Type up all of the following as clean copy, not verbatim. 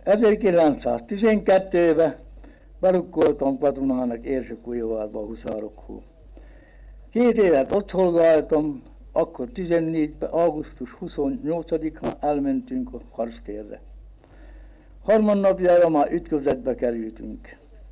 1912-ben berukkoltam katonának Érsek-Újvárba a huszárokhoz. 2 évet ott szolgáltam, akkor 14-ben, augusztus 28-án elmentünk a harctérre. Harmadnapjára már ütközetbe kerültünk.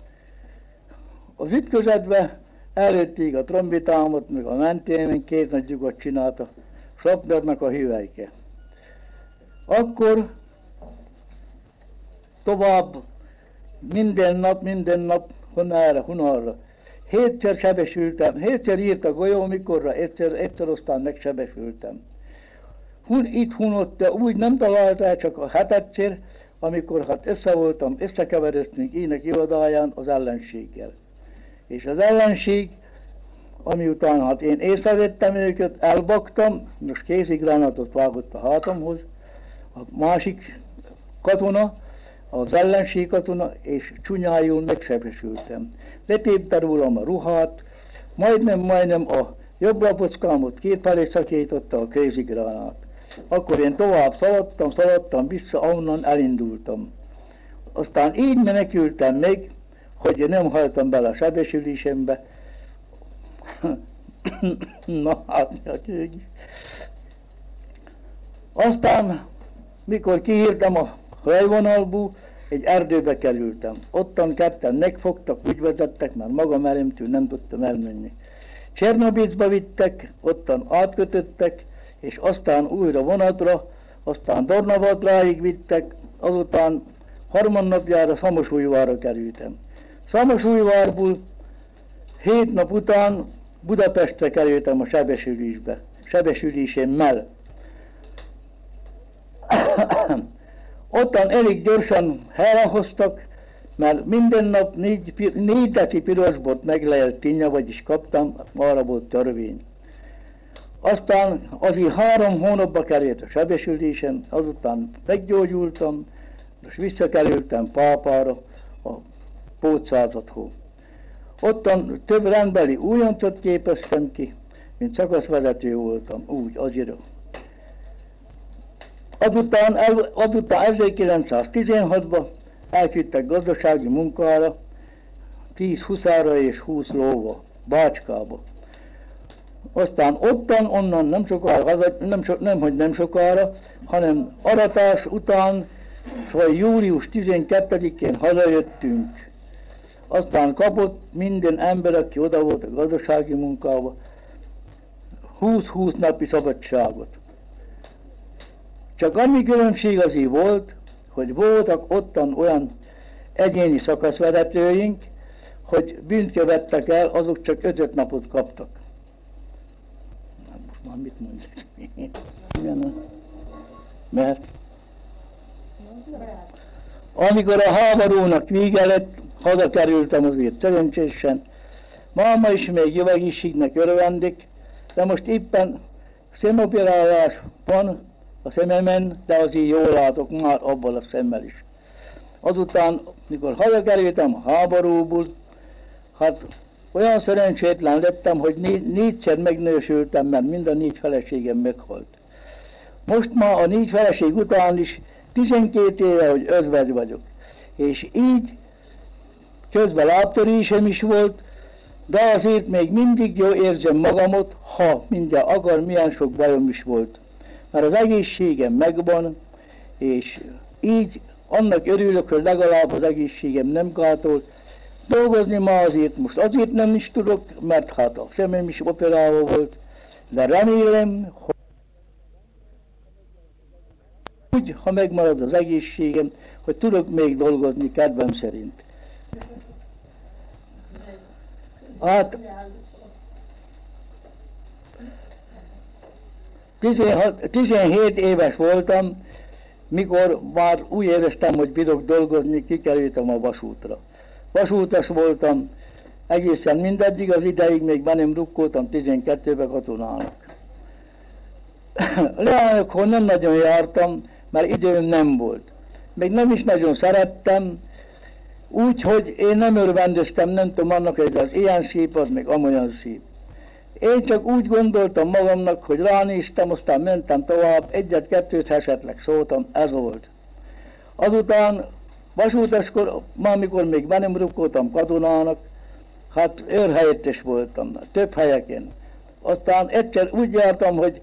Az ütközetbe előtték a trombitámat, meg a mentémen 2 nagy lyukat csinálta Sapnernek a hüvelyke. Akkor tovább minden nap, honnan 7-szer sebesültem, 7-szer írt a golyó, mikorra, egyszer aztán megsebesültem. Itt ott úgy nem találtál, csak a 7-szer, amikor hát összekeveredtünk ének irodáján az ellenséggel. És az ellenség, ami után hát én észrevettem őket, elbaktam, most kézigránátot vágott a hátamhoz, a másik katona, az ellenség katona, és csúnyájul megsebesültem. Letépte rólam a ruhát, majdnem a jobb lapockámot 2 felé szakította a kézigránát. Akkor én tovább szaladtam vissza, onnan elindultam. Aztán így menekültem meg, hogy nem haltam bele a sebesülésembe. Na hát, aztán, mikor kiírtam a helyvonalból, egy erdőbe kerültem. Ottan 2-en megfogtak, úgy vezettek, mert magam erőmtől nem tudtam elmenni. Csernobicba vittek, ottan átkötöttek, és aztán újra vonatra, aztán Dornavadráig vittek, azután harmadnapjára Szamosújvárra kerültem. Szamosújvárból 7 nap után Budapestre kerültem a sebesülésemmel. Ottan elég gyorsan helyrehoztak, mert minden nap 4 deci pirosbot meg lehet tinni, vagyis kaptam, arra volt törvény. Aztán azért 3 hónapba került a sebesülésem, azután meggyógyultam, és visszakerültem Pápára, a pótszázadhoz. Ottan több rendbeli újoncot képeztem ki, mint szakaszvezető voltam, úgy azért. Azután 1916-ban elküldtek gazdasági munkára, 10 huszára és 20 lóva, Bácskába. Aztán onnan nem sokára, hanem aratás után, vagy július 12-én hazajöttünk. Aztán kapott minden ember, aki oda volt a gazdasági munkába, 20 napi szabadságot. Csak annyi különbség azért volt, hogy voltak ottan olyan egyéni szakaszvezetőink, hogy bűnt követtek el, azok csak 5 napot kaptak. Na most már mit mondjak? Mert amikor a háborúnak vége lett, hazakerültem azért szerencsésen. Máma is még jó egészségnek örvendik, de most éppen szemoperálás van a szememen, de azért jól látok már abban a szemmel is. Azután, mikor hazakerültem a háborúból, hát olyan szerencsétlen lettem, hogy 4-szer megnősültem, mert mind a 4 feleségem meghalt. Most már a 4 feleség után is 12 éve, hogy özvegy vagyok. És így közben lábtörésem is volt, de azért még mindig jól érzem magamot, ha mindjárt akar, milyen sok bajom is volt. Mert az egészségem megvan, és így annak örülök, hogy legalább az egészségem nem gátolt. Dolgozni ma azért nem is tudok, mert hát a szemem is operálva volt, de remélem, hogy úgy, ha megmarad az egészségem, hogy tudok még dolgozni kedvem szerint. Hát 17 éves voltam, mikor már úgy éreztem, hogy bírok dolgozni, kikerültem a vasútra. Vasútas voltam egészen mindeddig az ideig, még be nem rukkoltam 12-ben katonának. Leányokhoz nem nagyon jártam, mert időm nem volt. Még nem is nagyon szerettem, úgyhogy én nem örvendeztem, nem tudom annak, hogy az ilyen szép, az meg amolyan szép. Én csak úgy gondoltam magamnak, hogy ránéztem, aztán mentem tovább, 1-2 esetleg szóltam, ez volt. Azután vasútaskor, ma amikor még be nem rukkoltam katonának, hát őrhelyettes voltam, több helyeken. Aztán egyszer úgy jártam, hogy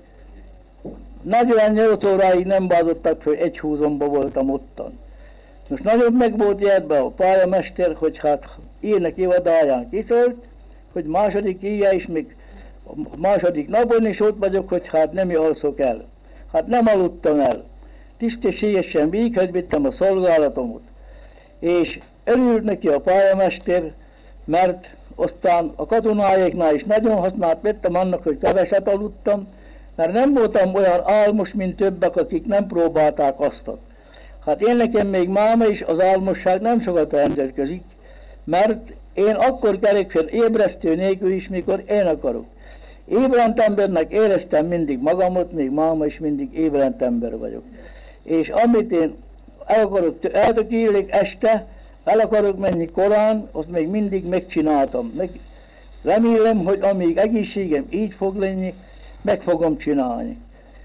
48 óráig nem bázottak, hogy egy húzomba voltam ottan. Most nagyon meg volt jelentve a pályamester, hogy hát ének ivadáján kiszólt, hogy második éjjel is, még második napon is ott vagyok, hogy hát nem alszok el. Hát nem aludtam el. Tisztességesen véghez vittem a szolgálatomat. És örült neki a pályamester, mert aztán a katonáiknál is nagyon hasznát vettem annak, hogy keveset aludtam, mert nem voltam olyan álmos, mint többek, akik nem próbálták azt. Hát én nekem még máma is az álmosság nem sokat rendelkezik, mert én akkor kerek fel ébresztő nélkül is, mikor én akarok. Ébredt embernek éreztem mindig magamot, még máma is mindig ébredt ember vagyok. És amit én eltökélek este, el akarok menni korán, azt még mindig megcsináltam. Remélem, hogy amíg egészségem így fog lenni, meg fogom csinálni.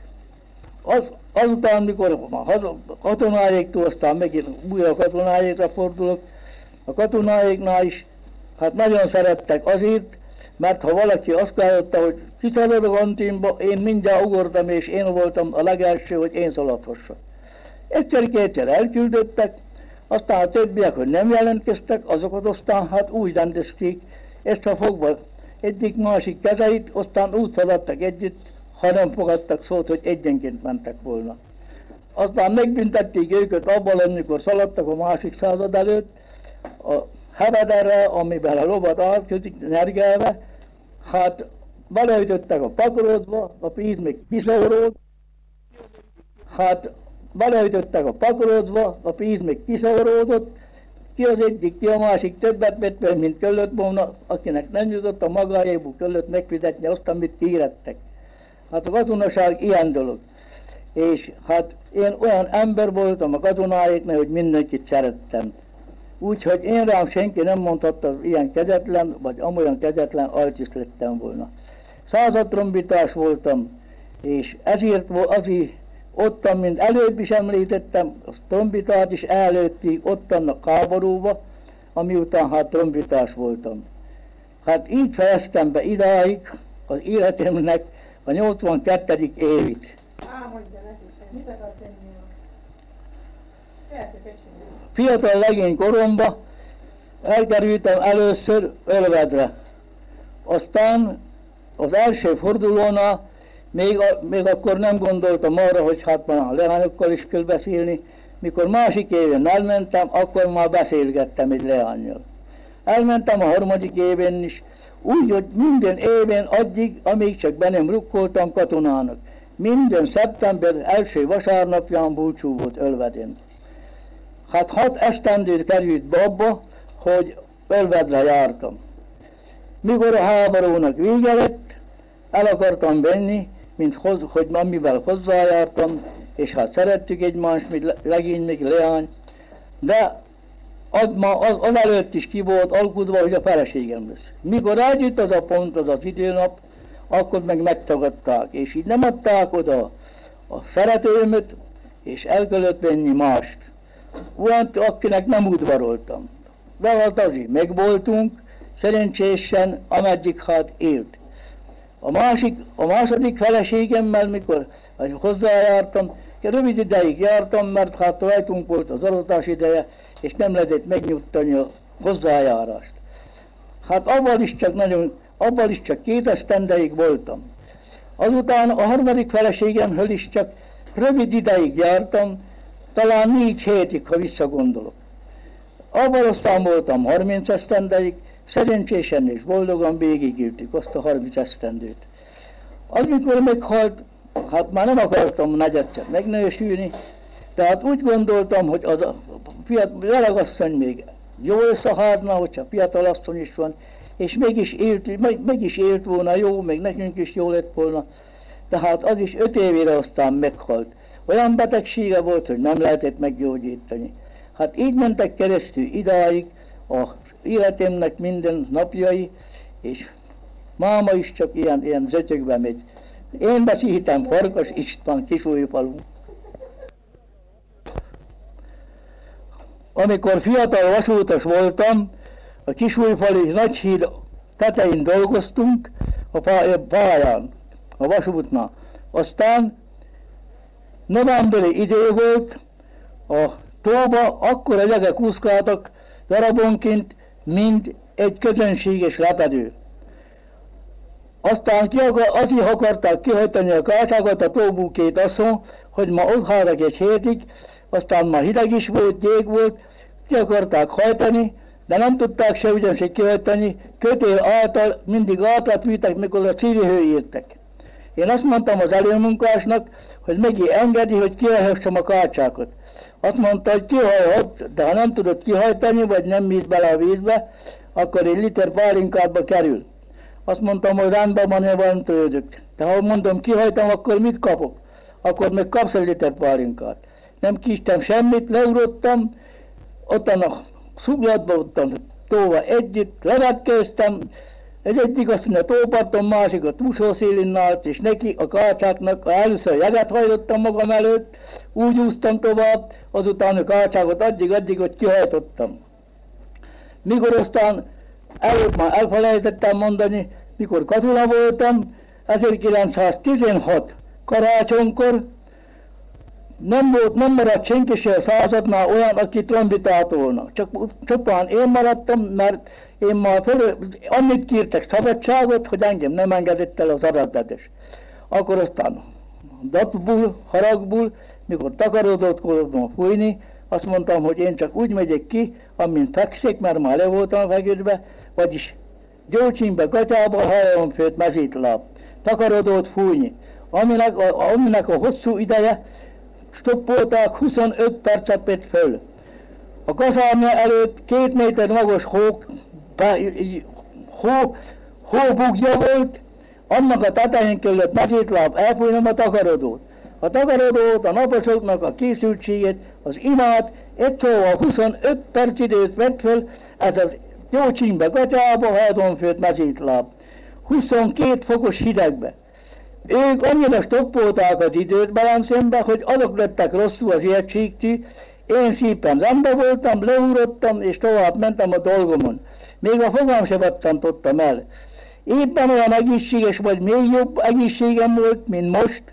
Azután, mikor a katonáiktól, aztán megint újra katonáikra fordulok, a katonáiknál is hát nagyon szerettek azért, mert ha valaki azt hallotta, hogy kiszalad a kantinba, én mindjárt ugortam, és én voltam a legelső, hogy én szaladhassak. Egyszer-kétszer elküldöttek, aztán a többiek, hogy nem jelentkeztek, azokat aztán hát úgy rendezték, ezt ha fogva egyik-másik kezeit, aztán úgy szaladtak együtt, ha nem fogadtak szót, hogy egyenként mentek volna. Aztán megbüntették őket abban, amikor szaladtak a másik század előtt, a hebederre, amiben a lovat átkötik, nyergelve, hát beleütöttek a pakarodba, a pénz még kiszóród, hát beleütöttek a pakarodba, a pénz még kiszóródott, ki az egyik, ki a másik többet vett, mint kellett volna, akinek nem jutott a magáéból kellett megfizetni azt, amit kérettek. Hát a katonaság ilyen dolog. És hát én olyan ember voltam a katonáiknál, hogy mindenkit szerettem. Úgyhogy én rám senki nem mondhatta, hogy ilyen kegyetlen, vagy amolyan kegyetlen altis lettem volna. Századtrombitás voltam, és ezért ottan, mint előbb is említettem, a trombitát is előtték ottan a háborúba, amiután hát trombitás voltam. Hát így fejeztem be idáig az életemnek a 82. évit. Mondja neki, mit akarsz enni? Fiatal legény koromba elkerültem először Ölvedre. Aztán az első fordulónál még akkor nem gondoltam arra, hogy hát már a leányokkal is kell beszélni. Mikor másik éven elmentem, akkor már beszélgettem egy leánnyal. Elmentem a harmadik éven is, úgy, hogy minden éven addig, amíg csak be nem rukkoltam katonának. Minden szeptember első vasárnapján búcsú volt Ölvedén. Hát 6 esztendőt került be abba, hogy Ölvedre jártam. Mikor a háborúnak vége lett, el akartam venni, hogy amivel hozzájártam, és hát szerettük egymást, mint legény, még leány, de az előtt is ki volt alkudva, hogy a feleségem lesz. Mikor eljött az a pont, az az időnap, akkor meg megtagadták, és így nem adták oda a szeretőmet, és el kellett venni mást. Olyan, akinek nem udvaroltam. De hát azért megvoltunk, szerencsésen, ameddig hát élt. A második feleségemmel, mikor hozzájártam, rövid ideig jártam, mert hát rajtunk volt az aratás ideje, és nem lehetett megnyugtani a hozzájárást. Hát abban is csak 2 esztendeig voltam. Azután a harmadik feleségemmel is csak rövid ideig jártam, talán 4 hétig, ha visszagondolok. Abban aztán voltam 30 esztendeig, szerencsésen és boldogan végigéltük azt a 30 esztendőt. Az, mikor meghalt, hát már nem akartam negyedszer megnősülni, tehát úgy gondoltam, hogy az a öregasszony még jó lesz a házna, hogyha fiatal asszony is van, és meg is élt volna jó, meg nekünk is jó lett volna, tehát az is 5 évére aztán meghalt. Olyan betegsége volt, hogy nem lehetett meggyógyítani. Hát így mentek keresztül idáig az életemnek minden napjai, és máma is csak ilyen zötyögbe megy. Én beszéltem Farkas István Kisújfalu. amikor fiatal vasútas voltam, a Kisújfalui Nagyhíd tetején dolgoztunk a pályán, a vasútnál. Aztán novemberi idő volt, a tóba akkora jegek úszkáltak darabonként, mint egy közönséges lepedő. Aztán azért akarták kihajtani a kácsákat a tóból két asszony, hogy ma ott hallnak egy hétig, aztán már hideg is volt, jég volt, ki akarták hajtani, de nem tudták se ugyanis kihajtani, kötél által mindig átlapültek, mikor a civihő értek. Én azt mondtam az előmunkásnak, hogy megint engedi, hogy kihajtsam a kácsákat. Azt mondta, hogy kihajhat, de ha nem tudod kihajtani, vagy nem mész bele a vízbe, akkor egy liter pálinkádba kerül. Azt mondtam, hogy rendben van, én nem törődök. De ha mondom, kihajtam, akkor mit kapok? Akkor meg kapsz egy liter pálinkát. Nem kistem semmit, leugrottam, ottan a szublatba, ottan tóva együtt, levetkőztem, ez egyik aztán a tóparton, másik a túlsószélén állt, és neki a kácsáknak először jeget hajtottam magam előtt, úgy úsztam tovább, azután a kácsákat addig, hogy kihajtottam. Mikor aztán előtt már elfelejtettem mondani, mikor katona voltam, 1916 karácsonykor nem maradt senki se a századnál olyan, aki trombitálna. Csupán én maradtam, mert én már annyit kértek szabadságot, hogy engem nem engedett el az arattetes. Akkor aztán datból, haragból, mikor takarodott voltam fújni, azt mondtam, hogy én csak úgy megyek ki, amint fekszik, mert már le voltam feküdve, vagyis Gyócsínbe, gatyába, hajlamfőt, mezítláb. Takarodott fújni. Aminek a hosszú ideje stoppolták, 25 percet vett föl. A kazárnya előtt 2 méter magas hóbugja volt, annak a tetején kellett mezítláb elfújnom a takarodót. A takarodót, a naposoknak a készültségét, az imát, egy szóval 25 perc időt vett föl, ez az Gyócsínbe, gatyába, hajlamfőt, mezítláb. 22 fokos hidegbe. Ők annyira stoppolták az időt velem szembe, hogy azok lettek rosszul az értségtű. Én szépen rendben voltam, leugrottam, és tovább mentem a dolgomon. Még a fogam se vattantottam el. Éppen olyan egészséges, vagy még jobb egészségem volt, mint most.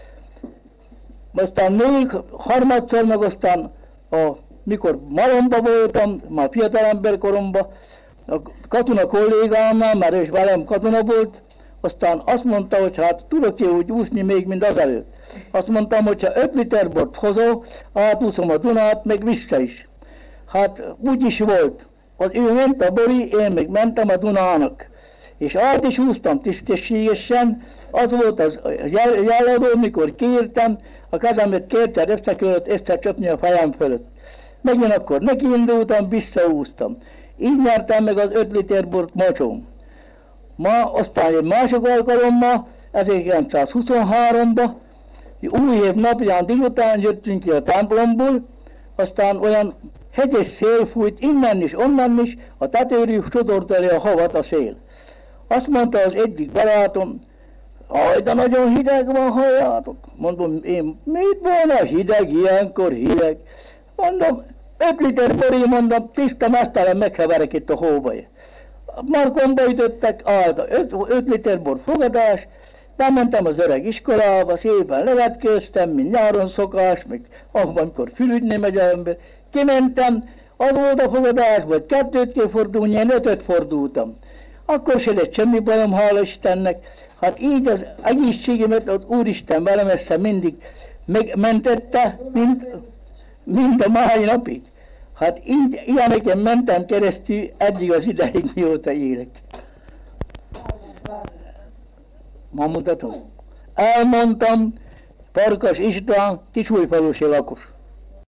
Aztán még harmadszor, meg aztán mikor Malomba voltam, már fiatalember koromban, a katona kollégámnál, mert ő is velem katona volt, aztán azt mondta, hogy hát tudok-e úgy úszni még, mint azelőtt. Azt mondtam, hogy ha 5 liter bort hozol, átúszom a Dunát, meg vissza is. Hát úgy is volt. Ő ment a Bori, én meg mentem a Dunának. És át is úsztam tisztességesen, az volt az jelladó, mikor kiírtam, a kezemet kétszer összecsapni a fejem fölött. Megint akkor nekiindultam, visszaúztam. Így nyertem meg az 5 liter bort mocsom. Ma aztán egy másik alkalommal, 1923-ban, új év napján délután jöttünk ki a templomból, aztán olyan hegyes szél fújt innen is, onnan is, a tetőről sodort elé a havat a szél. Azt mondta az egyik barátom, de nagyon hideg van, halljátok. Mondom, én mit volna hideg, ilyenkor hideg? Mondom, 5 liter bori, mondom, tiszta mesztelen megheverek itt a hóba. Markomba ütöttek, állt 5 liter bor fogadás, bementem az öreg iskolába, szépen levetkőztem, mint nyáron szokás, meg amikor fürüdni megy az ember. Kimentem, az volt a fogadás, vagy 2-t kell fordulni, én 5-öt fordultam. Akkor se lett semmi bajom, hála Istennek. Hát így az egészségemet az Úristen velem ezt mindig megmentette, mint a mai napig. Hát így, ilyeneken mentem keresztül eddig az ideig, mióta élek. Ma mutatom. Elmondtam, Farkas István, Kisújfalusi lakos.